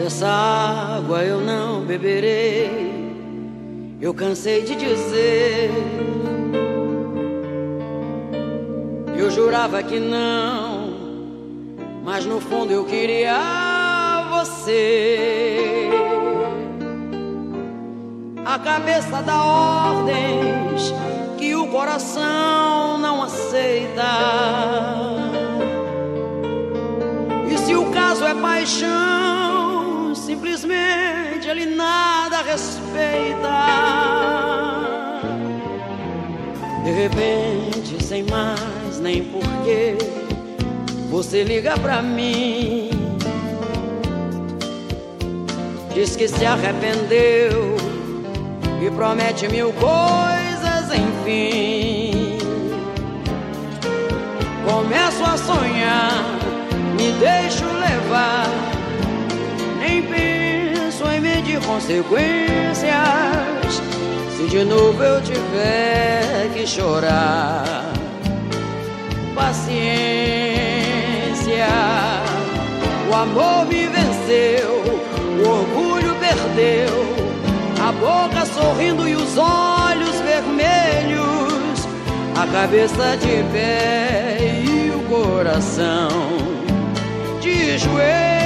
Essa água eu não beberei. Eu cansei de dizer, eu jurava que não, mas no fundo eu queria você. A cabeça dá ordens que o coração não aceita. E se o caso é paixão, simplesmente ele nada respeita. De repente, sem mais nem porquê, você liga pra mim, diz que se arrependeu e promete mil coisas, enfim. Começo a sonhar, me deixo levar, nem penso em medir consequências. Se de novo eu tiver que chorar, paciência. O amor me venceu, o orgulho perdeu, a boca sorrindo e os olhos vermelhos, a cabeça de pé e o coração de joelhos.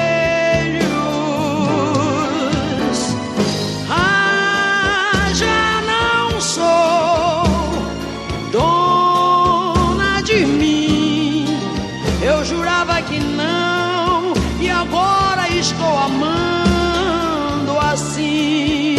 Ah, já não sou dona de mim. Eu jurava que não, e agora estou amando assim.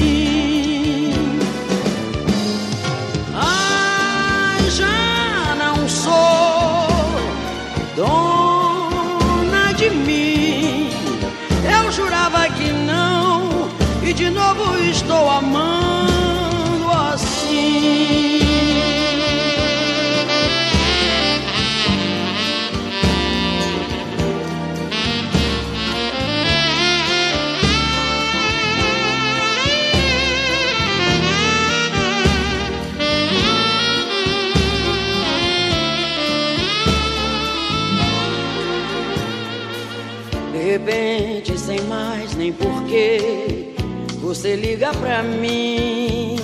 Dona de mim, eu jurava que não, e de novo estou amando assim. De repente, sem mais nem porquê, você liga pra mim,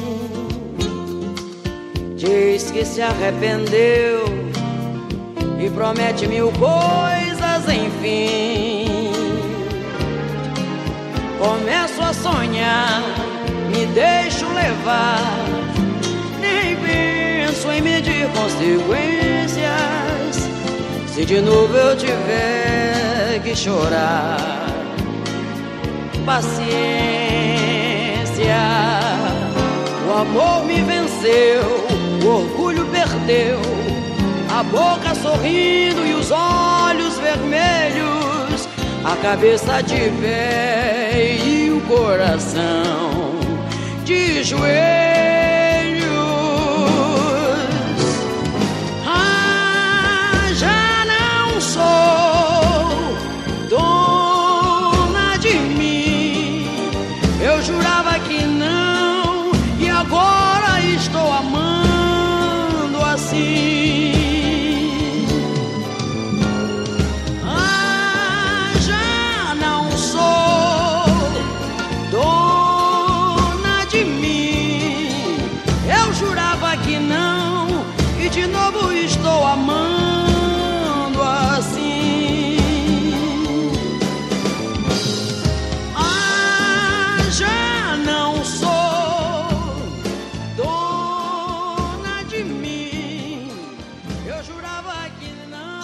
diz que se arrependeu e promete mil coisas, enfim. Começo a sonhar, me deixo levar, nem penso em medir consequências. Se de novo eu tiver que chorar, paciência. O amor me venceu, o orgulho perdeu, a boca sorrindo e os olhos vermelhos, a cabeça de pé e o coração de joelhos. Eu jurava que não, e agora estou amando assim. Ah, já não sou dona de mim. Eu jurava que não, e de novo estou amando assim. Eu jurava que não.